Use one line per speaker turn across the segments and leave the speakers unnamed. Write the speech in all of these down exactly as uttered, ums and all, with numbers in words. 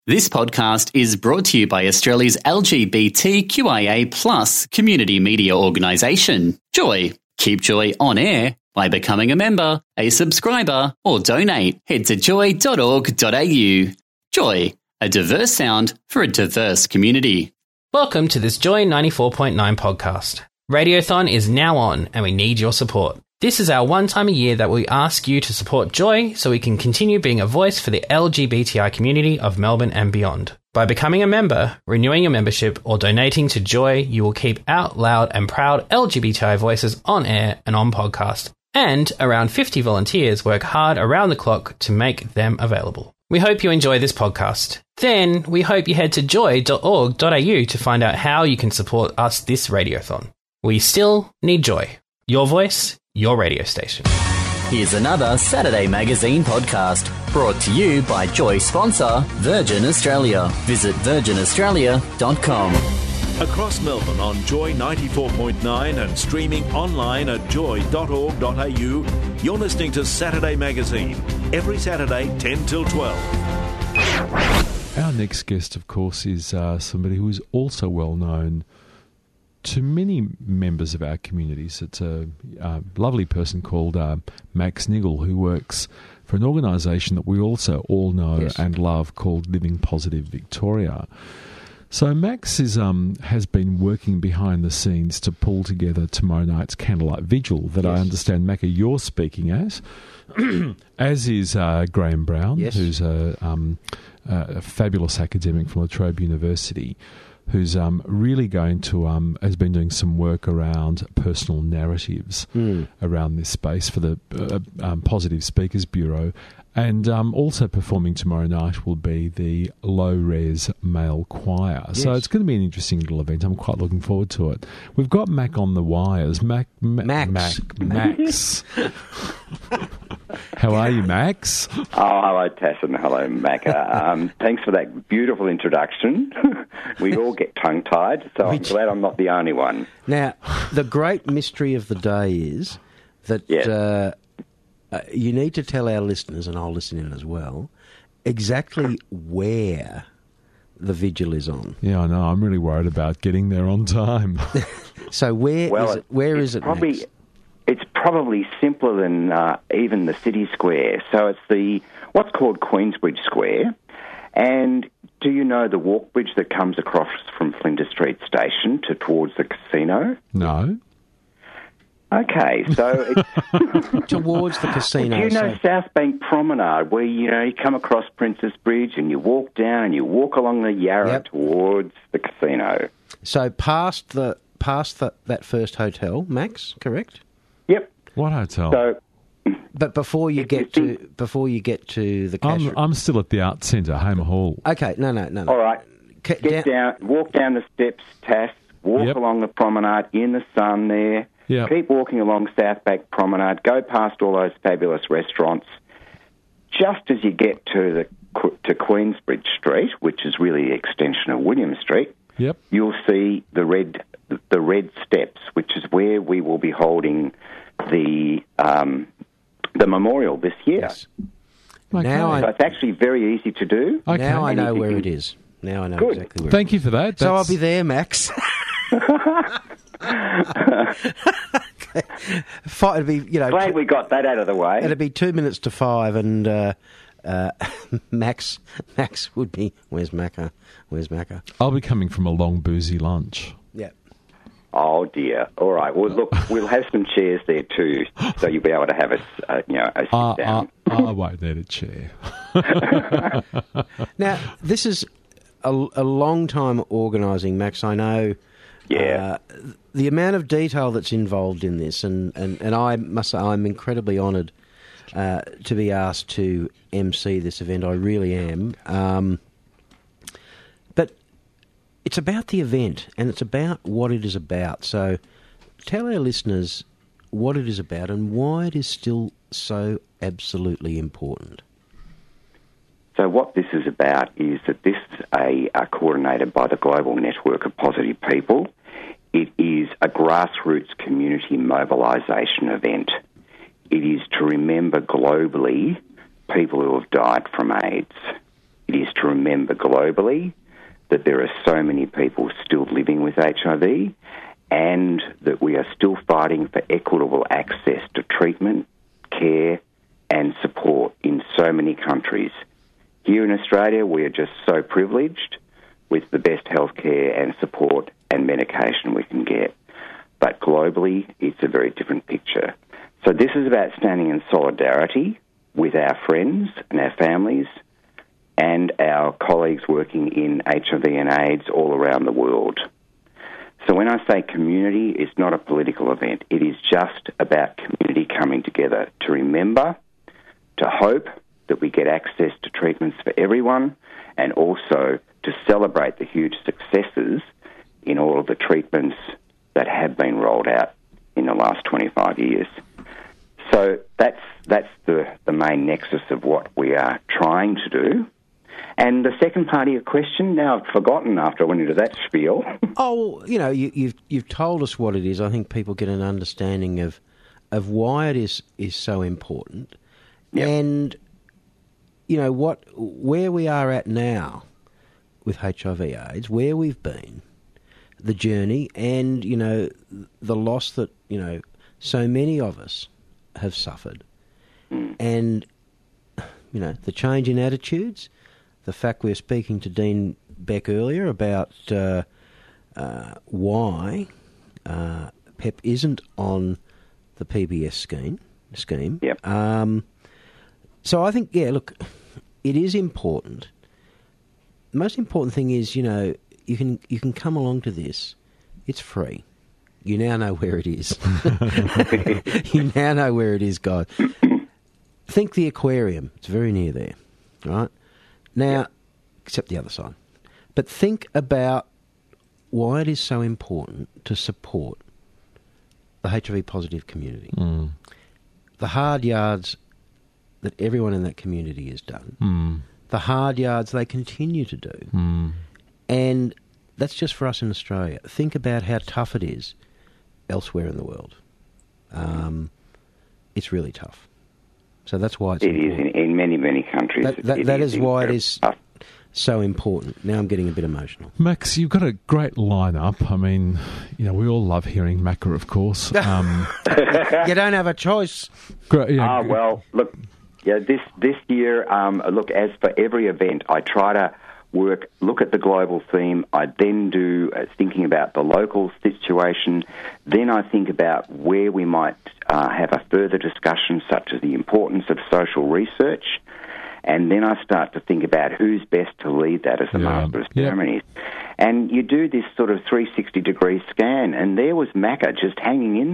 This podcast is brought to you by Australia's L G B T Q I A plus community media organisation, Joy. Keep Joy on air by becoming a member, a subscriber, or donate. Head to joy dot org dot a u. Joy, a diverse sound for a diverse community.
Welcome to this Joy ninety-four point nine podcast. Radiothon is now on and we need your support. This is our one time a year that we ask you to support Joy so we can continue being a voice for the L G B T I community of Melbourne and beyond. By becoming a member, renewing your membership, or donating to Joy, you will keep out loud and proud L G B T I voices on air and on podcast. And around fifty volunteers work hard around the clock to make them available. We hope you enjoy this podcast. Then we hope you head to joy dot org dot a u to find out how you can support us this radiothon. We still need Joy. Your voice, your radio station.
Here's another Saturday Magazine podcast brought to you by Joy sponsor Virgin Australia. Visit virgin australia dot com.
Across Melbourne on Joy ninety-four point nine and streaming online at joy dot org dot a u, you're listening to Saturday Magazine, every Saturday ten till twelve.
Our next guest, of course, is uh, somebody who is also well known to many members of our communities. It's a, a lovely person called uh, Max Niggle, who works for an organisation that we also all know yes. and love called Living Positive Victoria. So Max is um, has been working behind the scenes to pull together tomorrow night's Candlelight Vigil that yes. I understand, Macca, you're speaking at, as is uh, Graham Brown, yes. who's a, um, a fabulous academic from La Trobe University, who's um, really going to, um, has been doing some work around personal narratives mm. around this space for the uh, um, Positive Speakers Bureau. And um, also performing tomorrow night will be the Low Res Male Choir. Yes. So it's going to be an interesting little event. I'm quite looking forward to it. We've got Mac on the wires. Mac, Ma-
Max.
Mac, Max. How are you, Max?
Oh, hello, Tass, and hello, Macca. Um, thanks for that beautiful introduction. We all get tongue-tied, so I'm glad I'm not the only one.
Now, the great mystery of the day is that
yes.
uh, uh, you need to tell our listeners, and I'll listen in as well, exactly where the vigil is on.
Yeah, I know. I'm really worried about getting there on time.
So where
well,
is it? Where
it's
is it,
probably,
Max?
It's probably simpler than uh, even the city square. So it's the what's called Queensbridge Square. And do you know the walk bridge that comes across from Flinders Street Station to towards the casino?
No.
Okay, so it's
towards the casino.
Do you know
so...
South Bank Promenade, where you know you come across Princess Bridge and you walk down and you walk along the Yarra
yep.
towards the casino?
So past the past the, that first hotel, Max, correct?
Yep.
What hotel?
So,
but before you get to before you get to the cash
I'm, I'm still at the Arts Centre, Hamer Hall.
Okay, no, no, no. no.
All right.
C-
get down, down, walk down the steps, Tass, walk
yep.
along the promenade in the sun there.
Yep.
Keep walking along South Bank Promenade, go past all those fabulous restaurants. Just as you get to the to Queensbridge Street, which is really the extension of William Street,
yep.
you'll see the red the red steps, which is where we will be holding the um, the memorial this year.
Yes.
Okay.
Now
so
I,
it's actually very easy to do.
Okay.
now I know
Anything
where
can...
it is. Now I know
Good.
exactly where
Thank
it is.
you for that.
So
That's...
I'll be there, Max. Okay. It'll be, you know,
Glad we got that out of the way.
It'll be two minutes to five, and uh, uh, Max Max would be. Where's Macca? Where's Macca?
I'll be coming from a long boozy lunch.
Yeah.
Oh dear. All right. Well, look, we'll have some chairs there too, so you'll be able to have a, uh, you know, a sit
Uh,
down.
uh, I won't need a chair.
Now, this is a, a long time organising, Max. I know.
Yeah.
Uh, the amount of detail that's involved in this, and, and, and I must say I'm incredibly honoured uh, to be asked to emcee this event. I really am. Um, but it's about the event, and it's about what it is about. So tell our listeners what it is about and why it is still so absolutely important.
So what this is about is that this is a, a coordinated by the Global Network of Positive People. It is a grassroots community mobilisation event. It is to remember globally people who have died from AIDS. It is to remember globally that there are so many people still living with H I V and that we are still fighting for equitable access to treatment, care and support in so many countries. Here in Australia, we are just so privileged with the best healthcare and support and medication we can get. But globally, it's a very different picture. So this is about standing in solidarity with our friends and our families and our colleagues working in H I V and AIDS all around the world. So when I say community, it's not a political event. It is just about community coming together to remember, to hope that we get access to treatments for everyone, and also to celebrate the huge successes in all of the treatments that have been rolled out in the last twenty-five years. So that's that's the, the main nexus of what we are trying to do. And the second part of your question, now I've forgotten after I went into that spiel.
Oh, you know, you, you've you've told us what it is. I think people get an understanding of of why it is is so important, yep. And you know what, where we are at now with H I V/AIDS, where we've been, the journey, and you know the loss that you know so many of us have suffered, mm. and you know the change in attitudes. The fact we were speaking to Dean Beck earlier about uh, uh, why uh, P E P isn't on the P B S scheme. scheme.
Yep.
Um, so I think, yeah, look, it is important. The most important thing is, you know, you can you can come along to this. It's free. You now know where it is. You now know where it is, guys. Think the aquarium. It's very near there, right? Now, yep. Except the other side. But think about why it is so important to support the H I V positive community.
Mm.
The hard yards that everyone in that community has done.
Mm.
The hard yards they continue to do.
Mm.
And that's just for us in Australia. Think about how tough it is elsewhere in the world. Um, it's really tough. So that's why it's
it
important.
is in, in many, many countries.
That, that, that is, is why it is
tough.
so important. Now I'm getting a bit emotional.
Max, you've got a great lineup. I mean, you know, we all love hearing Macca, of course. Um,
you don't have a choice.
Great, yeah.
Ah, well, look, yeah, this this year, um, look, as for every event, I try to work, look at the global theme. I then do uh, thinking about the local situation. Then I think about where we might uh, have a further discussion, such as the importance of social research. And then I start to think about who's best to lead that as a
yeah.
Master of Ceremonies. Yep. And you do this sort of three sixty degree scan, and there was Macca just hanging in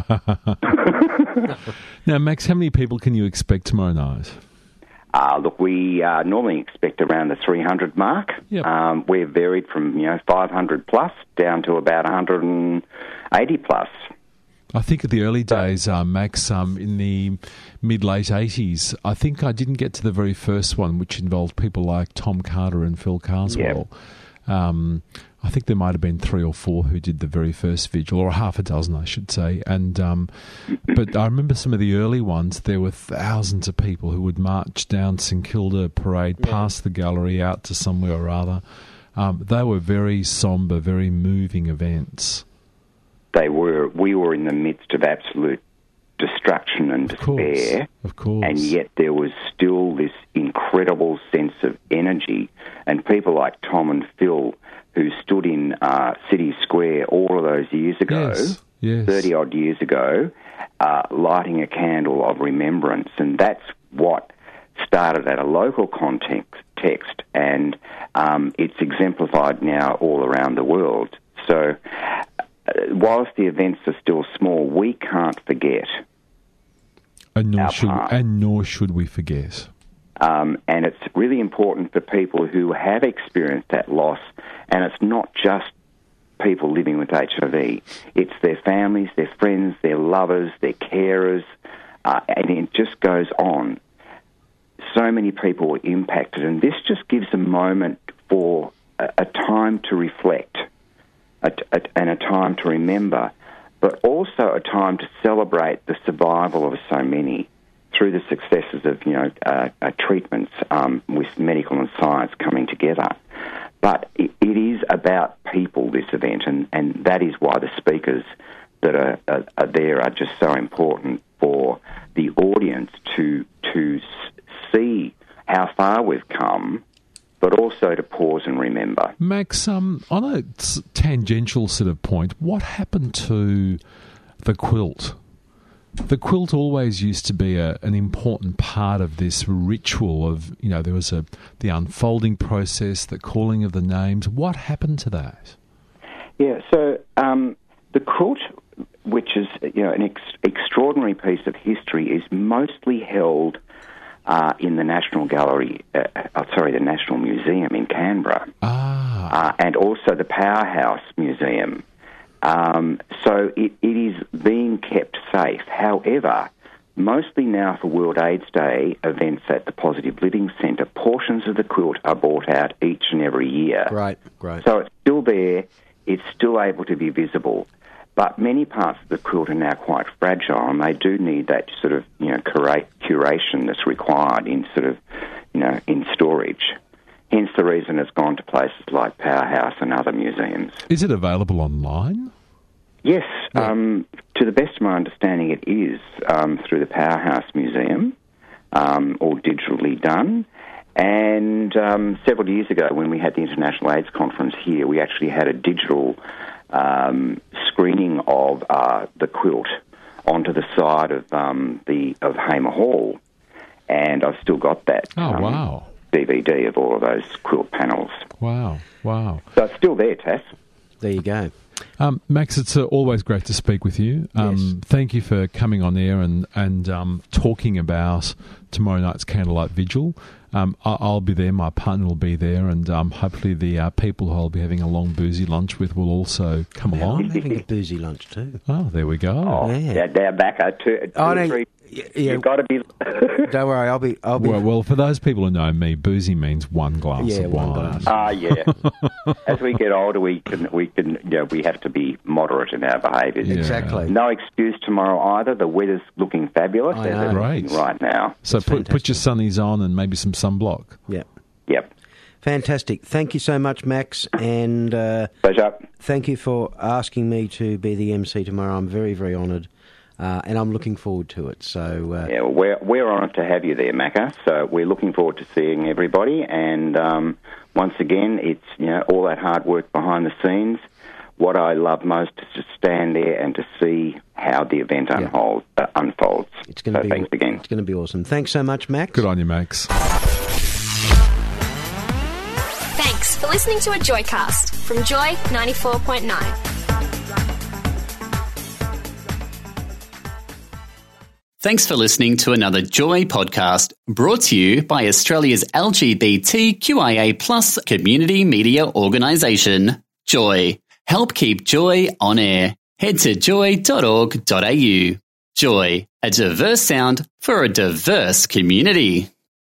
there.
Now, Max, how many people can you expect tomorrow night?
Uh, look, we uh, normally expect around the three hundred mark.
Yep.
Um, we're varied from, you know, five hundred plus down to about one hundred eighty plus.
I think at the early days, uh, Max, um, in the mid-late eighties, I think I didn't get to the very first one, which involved people like Tom Carter and Phil Carswell.
Yep.
Um, I think there might have been three or four who did the very first vigil, or half a dozen, I should say. And um, but I remember some of the early ones. There were thousands of people who would march down St Kilda Parade, yeah. past the gallery, out to somewhere or other. Um, they were very sombre, very moving events.
They were. We were in the midst of absolute destruction and
of course,
despair.
Of course.
And yet there was still this incredible sense of energy. And people like Tom and Phil, who stood in uh, City Square all of those years ago,
yes, yes.
thirty-odd years ago, uh, lighting a candle of remembrance. And that's what started at a local context, text, and um, it's exemplified now all around the world. So uh, whilst the events are still small, we can't forget.
And nor,
our
should,
part.
and nor should we forget.
Um, and it's really important for people who have experienced that loss, and it's not just people living with H I V. It's their families, their friends, their lovers, their carers, uh, and it just goes on. So many people were impacted, and this just gives a moment for a, a time to reflect a, a, and a time to remember, but also a time to celebrate the survival of so many through the successes of, you know, uh, uh, treatments um, with medical and science coming together. But it, it is about people, this event, and, and that is why the speakers that are, are, are there are just so important for the audience to to see how far we've come, but also to pause and remember.
Max, um, on a tangential sort of point, what happened to the quilt? The quilt always used to be a, an important part of this ritual of, you know, there was a the unfolding process, the calling of the names. What happened to that?
Yeah, so um, the quilt, which is, you know, an ex- extraordinary piece of history, is mostly held uh, in the National Gallery, uh, uh, sorry, the National Museum in Canberra,
ah.
uh, and also the Powerhouse Museum. Um, so it, it is being kept safe. However, mostly now for World AIDS Day events at the Positive Living Centre, portions of the quilt are brought out each and every year.
Great, great.
So it's still there. It's still able to be visible. But many parts of the quilt are now quite fragile, and they do need that sort of, you know, curate, curation that's required in sort of, you know, in storage. Hence the reason it's gone to places like Powerhouse and other museums.
Is it available online?
Yes, um, to the best of my understanding, it is um, through the Powerhouse Museum, um, all digitally done. And um, several years ago, when we had the International AIDS Conference here, we actually had a digital um, screening of uh, the quilt onto the side of um, the of Hamer Hall, and I've still got that.
Oh,
um,
wow.
D V D of all of those quilt panels.
Wow, wow.
So it's still there, Tass.
There you go.
Um, Max, it's uh, always great to speak with you. Um,
Yes.
Thank you for coming on air and, and um, talking about tomorrow night's Candlelight Vigil. Um, I- I'll be there, my partner will be there, and um, hopefully the uh, people who I'll be having a long boozy lunch with will also come
I'm
along.
having a boozy lunch too.
Oh, there we go.
Oh,
Yeah.
yeah, they're back. Uh, two, two
Oh,
or
no,
three.
y- yeah.
You've got to be...
Don't worry, I'll be. I'll be.
Well, well, for those people who know me, boozy means one glass
Yeah,
of
one
wine.
glass.
Ah, yeah. As we get older, we can, we can, you know, we have to be moderate in our behaviours.
Yeah.
Exactly.
No excuse tomorrow either. The weather's looking fabulous
I
as
know.
it's
Right.
looking right now.
So
That's
put, put your
fantastic.
sunnies on and maybe some sunblock.
Yeah.
Yep.
Fantastic. Thank you so much, Max, and uh,
Pleasure.
thank you for asking me to be the M C tomorrow. I'm very, very honoured, uh, and I'm looking forward to it. So, uh,
Yeah, well, we're we're honoured to have you there, Macca. So we're looking forward to seeing everybody. And um, once again, it's, you know, all that hard work behind the scenes. What I love most is to stand there and to see how the event
Yeah.
unfolds. Uh, unfolds.
it's going to
so
be.
thanks again.
It's going to be awesome. Thanks so much, Max.
Good on you, Max.
Thanks for listening to a Joycast from Joy ninety-four point nine.
Thanks for listening to another Joy podcast brought to you by Australia's L G B T Q I A plus community media organisation, Joy. Help keep Joy on air. Head to joy dot org dot a u. Joy, a diverse sound for a diverse community.